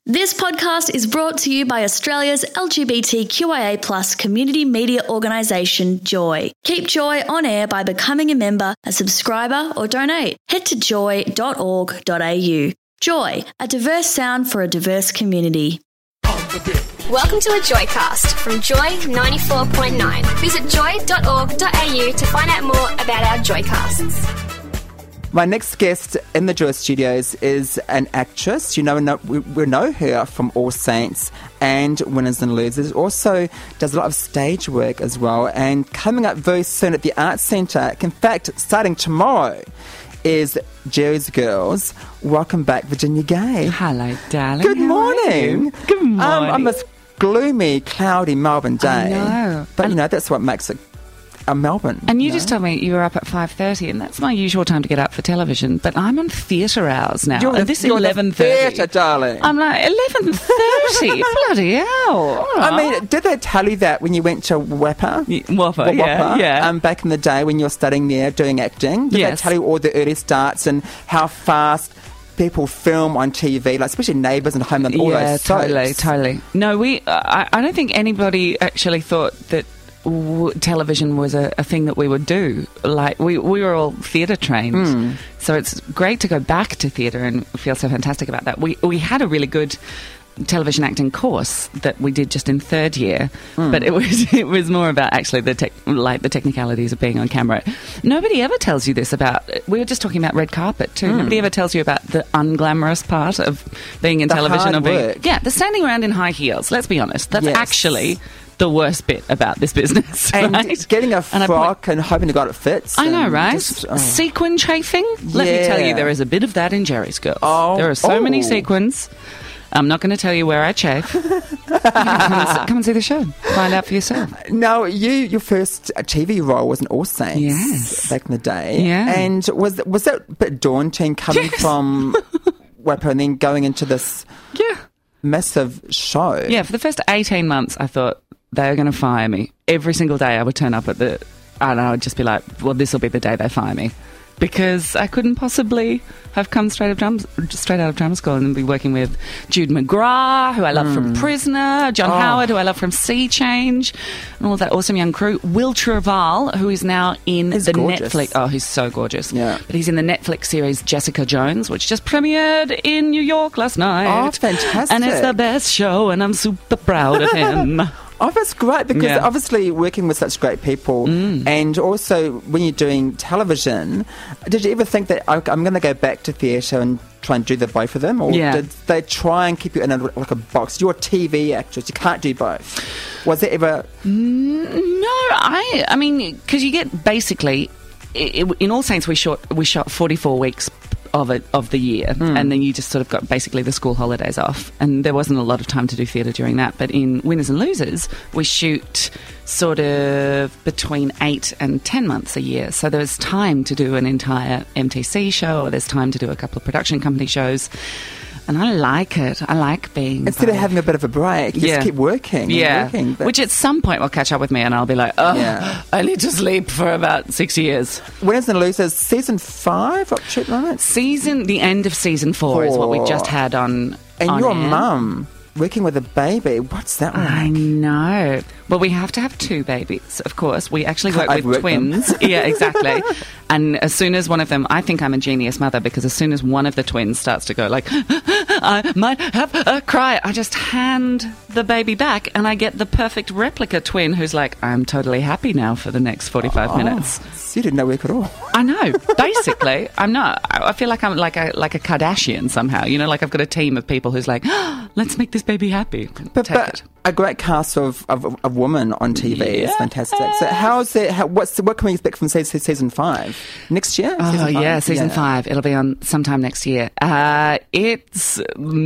This podcast is brought to you by Australia's LGBTQIA+ community media organisation, Joy. Keep Joy on air by becoming a member, a subscriber or donate. Head to joy.org.au. Joy, a diverse sound for a diverse community. Welcome to a Joycast from Joy 94.9. Visit joy.org.au to find out more about our Joycasts. My next guest in the Joy Studios is an actress. We know her from All Saints and Winners and Losers. Also does a lot of stage work as well. And coming up very soon at the Arts Centre, in fact, starting tomorrow, is Jerry's Girls. Welcome back, Virginia Gay. Hello, darling. Good morning. Good morning. On this gloomy, cloudy Melbourne day. I know. But, that's what makes it Melbourne. And you just told me you were up at 5:30, and that's my usual time to get up for television. But I'm on theatre hours now. You're this is 11:30. Theatre, darling. I'm like 11:30. Bloody hell! I mean, did they tell you that when you went to WAPA? WAPA, yeah. Back in the day when you were studying there doing acting, did they tell you all the early starts and how fast people film on TV, like especially Neighbours and Home and all those soaps? Totally. No, I don't think anybody actually thought that television was a thing that we would do. Like we were all theatre trained, so it's great to go back to theatre and feel so fantastic about that. We had a really good television acting course that we did just in third year, but it was more about actually the technicalities of being on camera. Nobody ever tells you this about. We were just talking about red carpet too. Nobody ever tells you about the unglamorous part of being in television or being the standing around in high heels. Let's be honest, that's actually the worst bit about this business, and right? Getting a frock and hoping to God it fits. I know, right? Sequin chafing. Let me tell you, there is a bit of that in Jerry's Girls. There are so many sequins. I'm not going to tell you where I chafe. Come and see the show. Find out for yourself. Now, your first TV role was in All Saints back in the day. Yeah. And was that a bit daunting coming from WAPA and then going into this massive show? Yeah, for the first 18 months, I thought they were going to fire me. Every single day I would turn up and I would just be like, well, this will be the day they fire me. Because I couldn't possibly have come straight out of drama school and be working with Jude McGrath, who I love from Prisoner, John Howard, who I love from Sea Change, and all that awesome young crew. Will Traval, who is now in Netflix. Oh, he's so gorgeous. Yeah. But he's in the Netflix series Jessica Jones, which just premiered in New York last night. Oh, fantastic. And it's the best show, and I'm super proud of him. Oh, that's great, because obviously working with such great people, and also when you're doing television, did you ever think that I'm going to go back to theatre and try and do the both of them? Or did they try and keep you in a box? You're a TV actress, you can't do both. Was it ever... No, I mean, because you get basically... in All Saints we shot 44 weeks of the year, and then you just sort of got basically the school holidays off, and there wasn't a lot of time to do theatre during that. But in Winners and Losers we shoot sort of between 8 and 10 months a year, so there's time to do an entire MTC show, or there's time to do a couple of production company shows. And I like it. I like being... Instead of having a bit of a break, just keep working. Working, which at some point will catch up with me and I'll be like, I need to sleep for about 6 years. Winners and Losers, season 5 up to moment? The end of season 4 is what we just had on. And your mum working with a baby, what's that like? I know. Well, we have to have 2 babies, of course. We actually work with twins. Yeah, exactly. And as soon as one of them, I think I'm a genius mother, because as soon as one of the twins starts to go like, I might have a cry, I just hand the baby back and I get the perfect replica twin who's like, I'm totally happy now for the next 45 minutes. You didn't know work at all. I know. Basically, I'm not. I feel like I'm like a Kardashian somehow. Like I've got a team of people who's like, let's make this baby happy. But a great cast of women on TV is fantastic. So how's it? What can we expect from season 5 next year? Season 5. It'll be on sometime next year. It's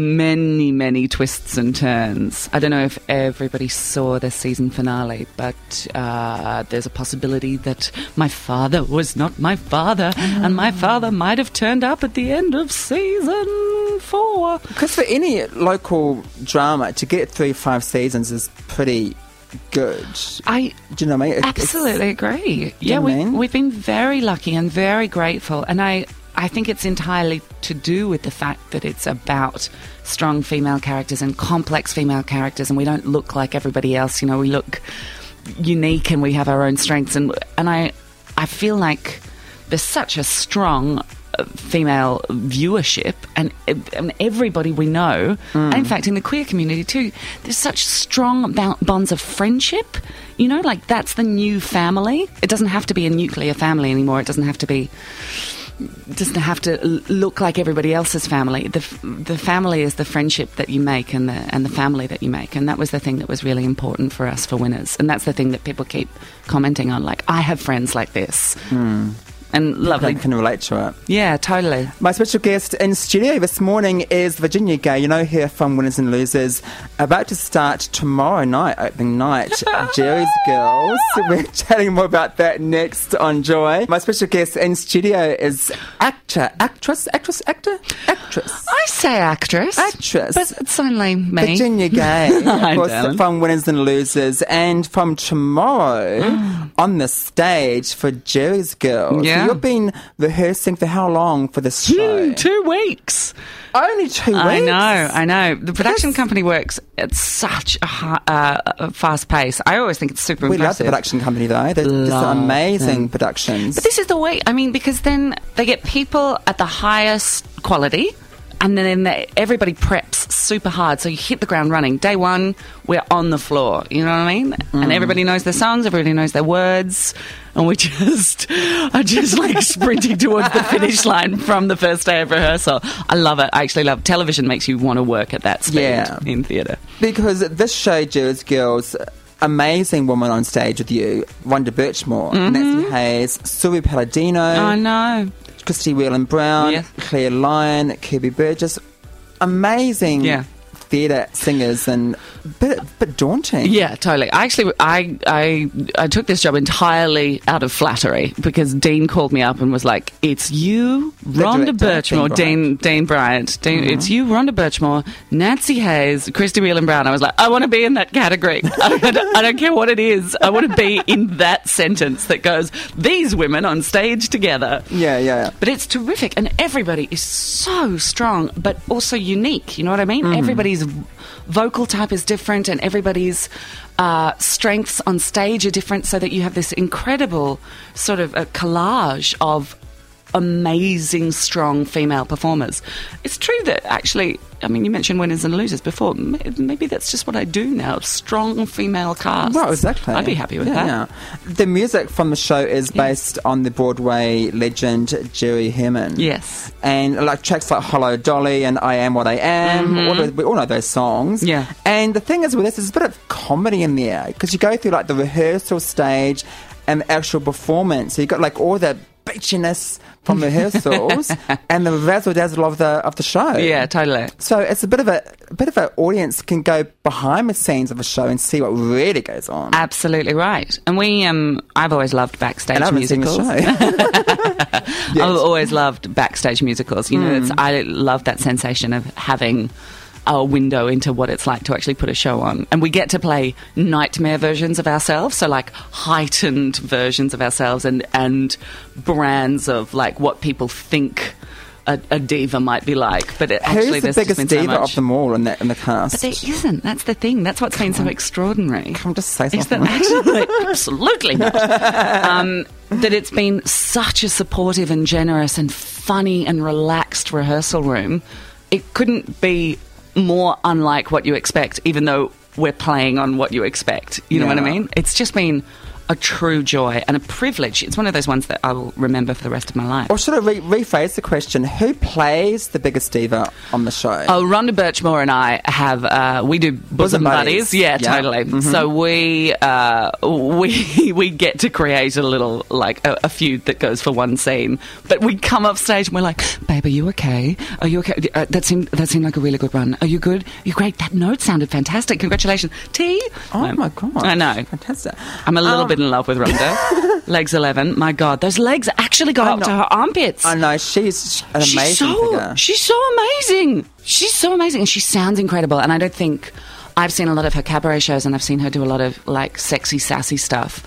many twists and turns. I don't know if everybody saw the season finale, but there's a possibility that my father was not my father, and my father might have turned up at the end of season 4. Because for any local drama, to get through 5 seasons is pretty good. Do you know what I mean? Absolutely agree. Yeah, we've been very lucky and very grateful, and I I think it's entirely to do with the fact that it's about strong female characters and complex female characters, and we don't look like everybody else. You know, we look unique and we have our own strengths. And I feel like there's such a strong female viewership, and everybody we know, and in fact in the queer community too, there's such strong bonds of friendship. You know, like that's the new family. It doesn't have to be a nuclear family anymore. It doesn't have to look like everybody else's family. The family is the friendship that you make and the family that you make, and that was the thing that was really important for us for Winners, and that's the thing that people keep commenting on, like, I have friends like this. And lovely. I can relate to it. Yeah, totally. My special guest in studio this morning is Virginia Gay. You know her from Winners and Losers. About to start tomorrow night, opening night, Jerry's Girls. We're chatting more about that next on Joy. My special guest in studio is actress. I say actress. But it's only me. Virginia Gay, of course, from Winners and Losers. And from tomorrow on the stage for Jerry's Girls. Yeah. So you've been rehearsing for how long for this show? 2 weeks. Only 2 weeks? I know. The production company works at such a fast pace. I always think it's super impressive. We love the production company, though. They're just amazing productions. But this is the way, I mean, because then they get people at the highest quality, and then everybody preps super hard. So you hit the ground running. Day one, we're on the floor. You know what I mean? And everybody knows their songs. Everybody knows their words. And we are just like sprinting towards the finish line from the first day of rehearsal. I love it. I actually love it. Television makes you want to work at that speed in theatre. Because this show, Jerry's Girls, amazing woman on stage with you, Rhonda Birchmore, Nancy Hayes, Sue Palladino. I know. Christy Whelan-Brown, Claire Lyon, Kirby Burgess. Amazing theatre singers, and a bit daunting. Yeah, totally. I took this job entirely out of flattery, because Dean called me up and was like, it's you, Rhonda Birchmore, Dean Bryant. It's you, Rhonda Birchmore, Nancy Hayes, Christy Whelan-Brown. I was like, I want to be in that category. I don't care what it is. I want to be in that sentence that goes, these women on stage together. Yeah. But it's terrific, and everybody is so strong, but also unique. You know what I mean? Everybody's vocal type is different, and everybody's strengths on stage are different, so that you have this incredible sort of a collage of amazing, strong female performers. It's true that actually, I mean, you mentioned Winners and Losers before. Maybe that's just what I do now. Strong female cast. Well, exactly. I'd be happy with that. Yeah. The music from the show is based on the Broadway legend Jerry Herman. Yes. And like tracks like Hollow Dolly and I Am What I Am. We all know those songs. Yeah. And the thing is with this, there's a bit of comedy in there, because you go through like the rehearsal stage and the actual performance. So you got like all the bitchiness from rehearsals and the razzle dazzle of the show. Yeah, totally. So it's a bit of an audience can go behind the scenes of a show and see what really goes on. Absolutely right. And we, I've always loved backstage musicals. I've always loved backstage musicals. You know, I love that sensation of having a window into what it's like to actually put a show on. And we get to play nightmare versions of ourselves, so like heightened versions of ourselves and brands of like what people think a diva might be like. But actually, who's the biggest diva of them all in the cast? But there isn't. That's the thing. That's what's been so extraordinary. Can I just say something? Is that actually, absolutely not. That it's been such a supportive and generous and funny and relaxed rehearsal room. It couldn't be more unlike what you expect, even though we're playing on what you expect. You know what I mean? It's just been a true joy and a privilege. It's one of those ones that I will remember for the rest of my life. Or should I rephrase the question? Who plays the biggest diva on the show? Oh, Rhonda Birchmore and I have, we do bosom buddies. Yeah, totally. Mm-hmm. So we get to create a little, like, a feud that goes for one scene. But we come off stage and we're like, babe, are you okay? Are you okay? That seemed like a really good run. Are you good? You're great. That note sounded fantastic. Congratulations. T? Oh, my God. I know. Fantastic. I'm a little bit in love with Rhonda. Legs 11. My God, those legs actually go up to her armpits. I know. She's an amazing figure. She's so amazing. She's so amazing. And she sounds incredible. And I don't think... I've seen a lot of her cabaret shows and I've seen her do a lot of, like, sexy, sassy stuff.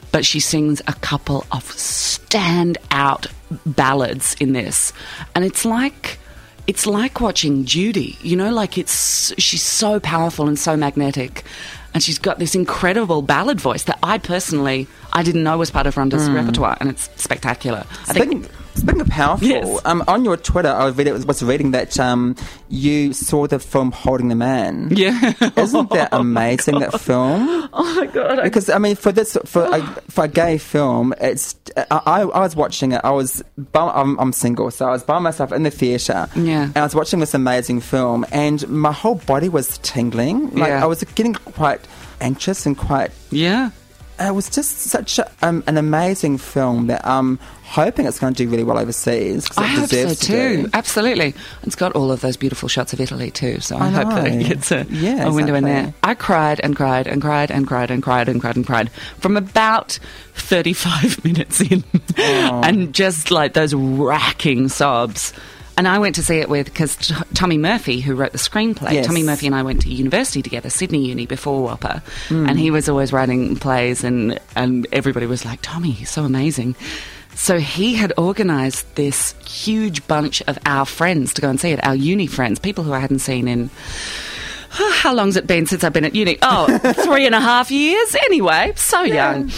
but she sings a couple of standout ballads in this. And it's like watching Judy, she's so powerful and so magnetic. And she's got this incrediable ballad voice that I didn't know was part of Rhonda's repertoire, and it's spectacular. Speaking of powerful, Yes. On your Twitter, I was reading that you saw the film Holding the Man. Yeah. Isn't that amazing, that film? Oh, my God. Because, for a gay film, I was watching it. I'm single, so I was by myself in the theatre. Yeah. And I was watching this amazing film, and my whole body was tingling. Yeah. I was getting quite anxious and quite... Yeah. It was just such an amazing film that I'm hoping it's going to do really well overseas. I hope so too. Do. Absolutely. It's got all of those beautiful shots of Italy too, so I hope that it gets a window in there. I cried and cried and cried and cried and cried and cried and cried from about 35 minutes in. And just like those racking sobs. And I went to see it because Tommy Murphy, who wrote the screenplay, Yes. Tommy Murphy and I went to university together, Sydney Uni, before WAPA. And he was always writing plays, and everybody was like, Tommy, he's so amazing. So he had organised this huge bunch of our friends to go and see it, our uni friends, people who I hadn't seen in... how long's it been since I've been at uni? 3.5 years? Anyway, so young.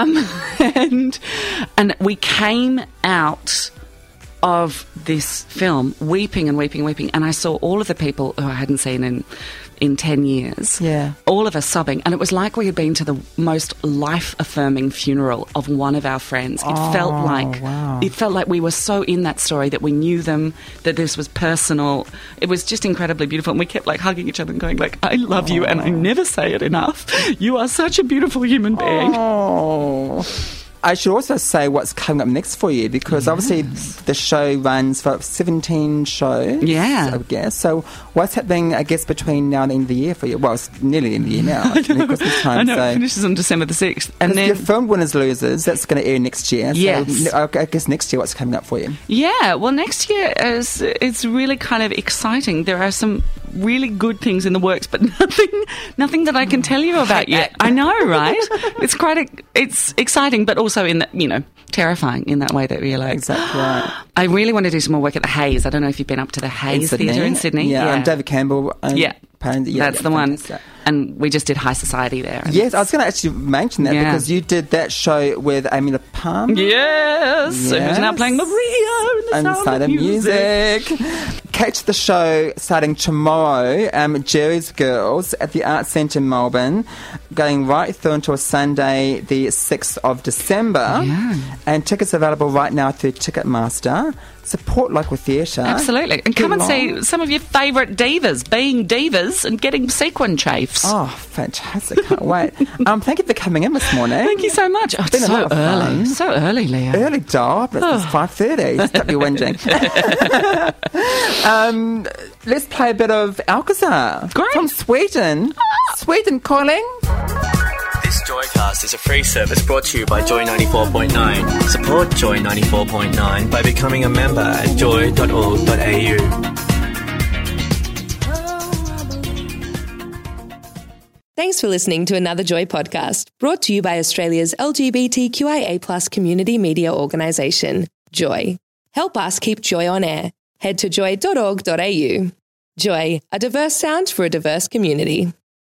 And we came out of this film weeping and weeping and weeping, and I saw all of the people who I hadn't seen in 10 years, all of us sobbing, and it was like we had been to the most life-affirming funeral of one of our friends. It felt like we were so in that story that we knew them, that this was personal. It was just incredibly beautiful, and we kept like hugging each other and going like, I love you, and I never say it enough. You are such a beautiful human being. I should also say what's coming up next for you, because obviously the show runs for 17 shows. Yeah. I guess. So what's happening, I guess, between now and the end of the year for you? Well, it's nearly the end of the year now. It's Christmas time. I know, so. it finishes on December the 6th. And then your film Winners Losers, that's going to air next year. Yes. So I guess next year, what's coming up for you? Yeah, well, next year it's really kind of exciting. There are some really good things in the works, but nothing that I can tell you about yet. I know, right? It's exciting, but also terrifying in that way that you're like, exactly right. I really want to do some more work at the Hayes. I don't know if you've been up to the Hayes Theatre in Sydney. Yeah, and David Campbell. That's the one. And we just did High Society there. Yes, I was going to actually mention that because you did that show with Amy LaPalme. Yes. Who's now playing Maria in the Sound of Music. Catch the show starting tomorrow, Jerry's Girls at the Arts Centre in Melbourne, going right through until Sunday the 6th of December. Yeah. And tickets available right now through Ticketmaster. Support local theatre. Absolutely. And come and see some of your favourite divas being divas and getting sequin chafes. Oh, fantastic. Can't wait. Thank you for coming in this morning. Thank you so much. Oh, it's so early. So early, Leah. Early, dog. It's 5:30. Stop your whinging. Let's play a bit of Alcazar. Great. From Sweden. Sweden calling. This Joycast is a free service brought to you by Joy 94.9. Support Joy 94.9 by becoming a member at joy.org.au. Thanks for listening to another Joy podcast, brought to you by Australia's LGBTQIA+ community media organisation, Joy. Help us keep Joy on air. Head to joy.org.au. Joy, a diverse sound for a diverse community.